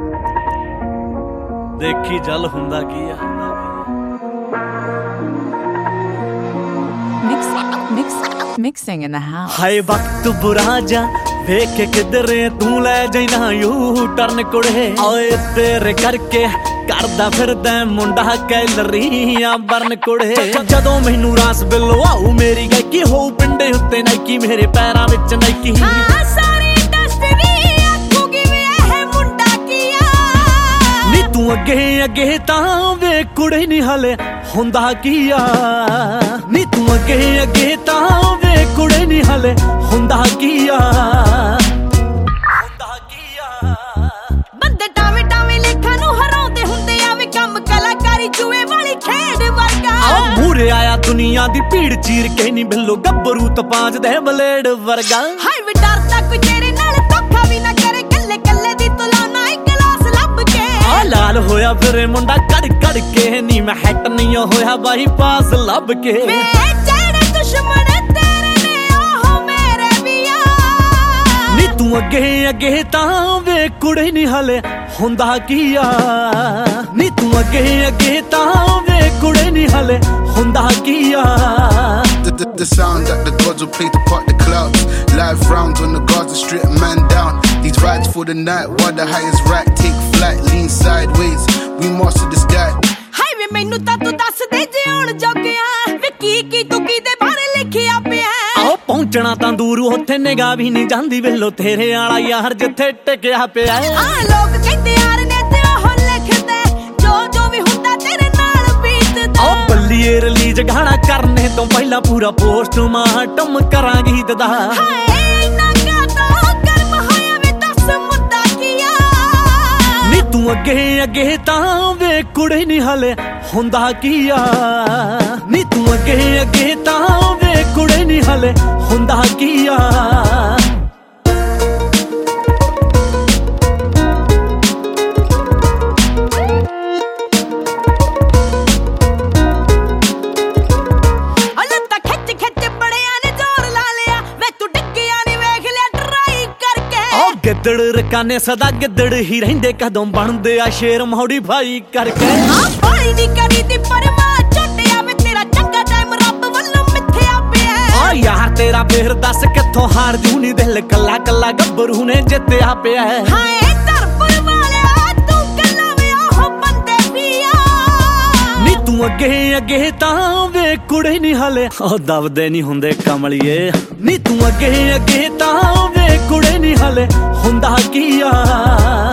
ਦੇਖੀ ਜਲ ਹੁੰਦਾ ਕੀ ਆ। Mixing in the house. ਹਾਏ ਵਕਤ ਬੁਰਾ ਜਾ ਵੇਖ ਕੇ ਕਿਧਰੇ ਤੂੰ ਲੈ ਜਾਈਨਾ ਯੂ ਟਰਨ ਕੁੜੇ। ਓਏ ਤੇਰੇ ਕਰਕੇ ਕਰਦਾ ਫਿਰਦਾ ਮੁੰਡਾ ਕੈਲਰੀਆਂ ਬਰਨ ਕੁੜੇ। ਜਦੋਂ ਮੈਨੂੰ ਰਾਸ ਬਿੱਲੋ ਆਊ ਮੇਰੀ ਗਾਇਕੀ ਹੋਊ ਪਿੰਡੇ ਉੱਤੇ ਨਾਈਕੀ ਮੇਰੇ ਪੈਰਾਂ ਵਿੱਚ ਨਾਈਕੀ। ਸਾਰੀ ਇੰਡਸਟਰੀ ਆਖੂਗੀ ਵੇ ਇਹ ਮੁੰਡਾ ਕੀਆ। ਨੀ ਤੂੰ ਅੱਗੇ ਅੱਗੇ ਤਾਂ ਵੇ ਕੁੜੇ ਨੀ ਹਲੇ ਹੁੰਦਾ ਕੀ ਆ। ਨੀ ਤੂੰ ਅੱਗੇ ਅੱਗੇ ਤਾਂ ਵੇ ਕੁੜੇ ਨੀ ਹਲੇ ਹੁੰਦਾ ਕੀ ਆ। ਹੁੰਦਾ ਕੀ ਆ। ਬੰਦੇ ਟਾਵੇਂ ਟਾਵੇਂ ਲੇਖਾਂ ਨੂੰ ਹਰਾਉਂਦੇ ਹੁੰਦੇ ਆ ਵੇ ਕੰਮ ਕਲਾਕਾਰੀ ਜੂਏ ਵਾਲੀ ਖੇਡ ਵਰਗਾ। ਆ ਮੂਰੇ ਆਇਆ ਦੁਨੀਆ ਦੀ ਭੀੜ ਚੀਰ ਕੇ ਨੀ ਬਿੱਲੋ ਗੱਭਰੂ ਤਪਾਂਜ ਦੇ ਬਲੇਡ ਵਰਗਾ। ਹਾਏ ਵੇ ਡਰਦਾ ਕੋਈ ਤੇਰੇ ਨਾਲ ਧੋਖਾ ਵੀ ਨਾ ਕਰੇ ਕੱਲੇ ਕੱਲੇ ਦੀ ਤੁਲਾਨਾ ਇੱਕ ਗਲਾਸ ਲੱਭ ਕੇ। ਆ ਲਾਲ ਹੋਇਆ ਫਿਰੇ ਮੁੰਡਾ ਕੜ ਕੜ ਕੇ ਨੀ ਮੈਂ ਹੈਟ ਨਹੀਂ ਹੋਇਆ ਬਾਈ ਪਾਸ ਲੱਭ ਕੇ। ਵੇ ਜਿਹੜੇ ਦੁਸ਼ਮਣ ਤੇਰੇ ਨੇ ਉਹ ਮੇਰੇ ਵੀ ਆ। ਨੀ ਤੂੰ ਅੱਗੇ ਅੱਗੇ ਤਾਂ ਵੇ ਕੁੜੇ ਨੀ ਹਲੇ ਹੁੰਦਾ ਕੀ ਆ। ਨੀ ਤੂੰ ਅੱਗੇ ਅੱਗੇ ਤਾਂ ਵੇ ਕੁੜੇ ਨੀ ਹਲੇ ਹੁੰਦਾ ਕੀ ਆ। The sound that the gods will play to part the clouds. Live rounds on the guards to strip a man down. These rides for the night while the highest rack take flight. Lean sideways, we master the sky. ਹਾਏ ਵੇ ਮੈਨੂੰ ਤਾਂ ਤੂੰ ਦੱਸ ਦੇ ਜਿਉਣ ਜੋਗਿਆ ਵੇ ਕੀ ਤੂੰ ਦੇ ਬਾਰੇ ਲਿਖਿਆ ਪਿਆ। ਆਓ ਪਹੁੰਚਣਾ ਤਾਂ ਦੂਰ ਉੱਥੇ ਨਿਗਾਹ ਵੀ ਨਹੀਂ ਜਾਂਦੀ ਵੇਲੋ ਤੇਰੇ ਵਾਲਾ ਯਾਰ ਜਿੱਥੇ ਟਿਕਿਆ ਪਿਆ। ਆ ਲੋਕ ਕਹਿੰਦੇ ਯਾਰ ਨੇ ਤੇ ਉਹ ਲਿਖਦੇ ਜੋ ਵੀ ਹੁੰਦਾ ਤੇਰੇ ਨਾਲ ਬੀਤਦਾ। ਆਓ ਬੱਲੀਏ ਰਿਲੀਜ਼ ਗਾਣਾ ਕਰਨੇ ਤੋਂ ਪਹਿਲਾਂ ਪੂਰਾ ਪੋਸਟਮਾਰਟਮ ਕਰਾਂ ਗੀਤ ਦਾ। ਹਾਏ ਇੰਨਾ ਕਾਹਤੋਂ ਗਰਮ ਹੋਇਆ ਵੇ ਦੱਸ ਮੁੱਦਾ ਕੀ ਆ। ਨੀ ਤੂੰ ਅੱਗੇ ਅੱਗੇ ਤਾਂ ਵੇ ਕੁੜੇ ਨੀ ਹਲੇ ਹੁੰਦਾ ਕੀ ਆ। ਨੀ ਤੂੰ ਅੱਗੇ ਅੱਗੇ ਤਾਂ ਵੇ ਕੁੜੇ ਨੀ ਹਲੇ ਹੁੰਦਾ ਕੀ ਆ। ਗਿੱਦੜ ਰਕਾਨੇ ਸਦਾ ਗਿੱਦੜ ਹੀ ਰਹਿੰਦੇ ਕਦੋਂ ਬਣਦੇ ਆ ਸ਼ੇਰ ਮੋਡੀਫਾਈ ਕਰਕੇ। ਆ ਪਾਣੀ ਦੀ ਕਰੀ ਦੀ ਪਰਵਾਹ ਝੋਟਿਆ ਵੇ ਤੇਰਾ ਚੰਗਾ ਟਾਈਮ ਰੱਬ ਵੱਲੋਂ ਮਿੱਥਿਆ ਪਿਆ। ਆ ਯਾਰ ਤੇਰਾ ਫੇਰ ਦੱਸ ਕਿੱਥੋਂ ਹਾਰ ਜੂ ਨੀ ਦਿਲ ਕੱਲਾ ਕੱਲਾ ਗੱਭਰੂ ਨੇ ਜਿੱਤਿਆ ਪਿਆ। ਹਾਏ ਧਰਪੁਰ ਵਾਲਿਆ ਤੂੰ ਕੱਲਾ ਵੇ ਉਹ ਬੰਦੇ ਵੀ ਆ। ਨੀ ਤੂੰ ਅੱਗੇ ਅੱਗੇ ਤਾਂ ਵੇ ਕੁੜੇ ਨੀ ਹਲੇ ਉਹ ਦਬਦੇ ਨੀ ਹੁੰਦੇ ਕਮਲੀਏ। ਨੀ ਤੂੰ ਅੱਗੇ ਅੱਗੇ ਤਾਂ ਵੇ ਕੁੜੇ ਨੀ ਹਲੇ ਹੁੰਦਾ ਕੀ ਆ।